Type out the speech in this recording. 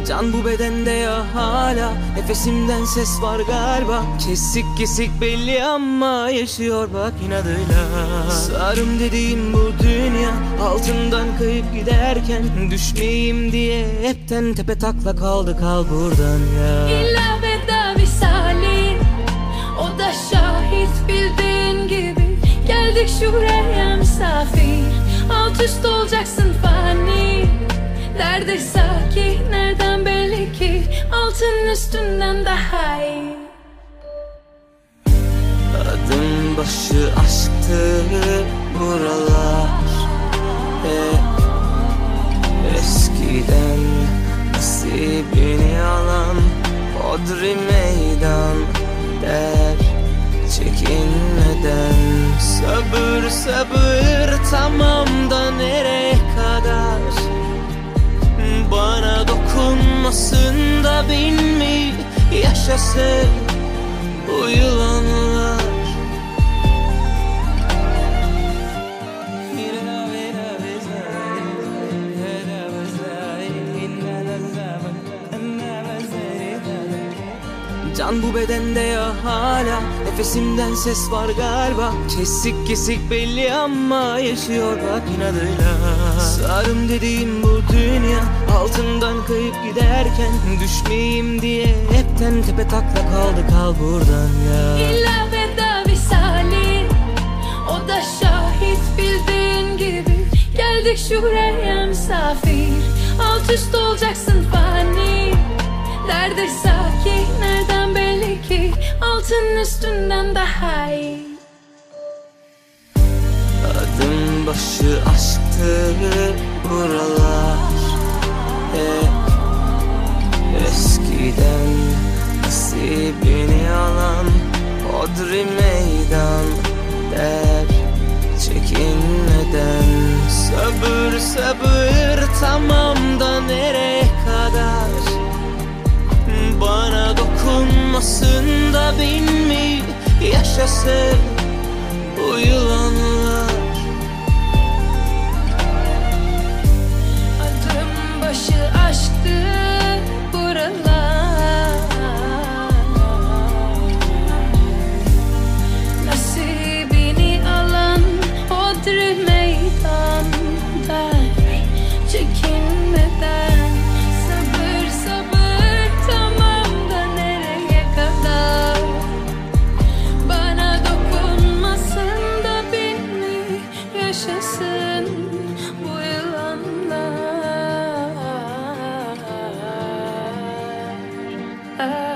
Can bu bedende ya hala, nefesimden ses var galiba. Kesik kesik belli ama yaşıyor bak inadıyla. Sarım dediğim bu dünya, altından kayıp giderken düşmeyeyim diye hepten tepe takla kaldı, kal buradan ya. İlla veda visali, o da şahit bildiğin gibi. Geldik şuraya misafir, alt üst olacaksın fani. Nerede sakin, nereden belli ki altın üstünden daha iyi. Adım başı aşktı buralar, hep eskiden nasibini alan hodri meydan der çekinmeden. Sabır sabır tamam da nereye kadar? Bana dokunmasın da bin mi yaşasın bu yılanlar? Can bu bedende ya hala, nefesimden ses var galiba. Kesik kesik belli ama yaşıyor bak inadıyla. Sarım dediğim bu dünya, altından kayıp giderken düşmeyeyim diye hepten tepe takla kaldı, kal buradan ya. İlla veda visali, o da şahit bildiğin gibi. Geldik şuraya misafir, alt üst olacaksın fani. Nerede sakin, nereden belli ki altın üstünden daha iyi. Adım başı aşktı buralar, hep eskiden nasibini alan hodri meydan der çekinmeden. Sabır sabır tamam da nereye kadar? Bana dokunmasın da bin mi yaşasın bu yılanlar? Adım başı aşktı buralar, nasibini alan hodri meydan der çekinmeden. Sabır sabır tamam da nereye kadar? Bana dokunmasın da bin mi yaşasın bu yılanlar?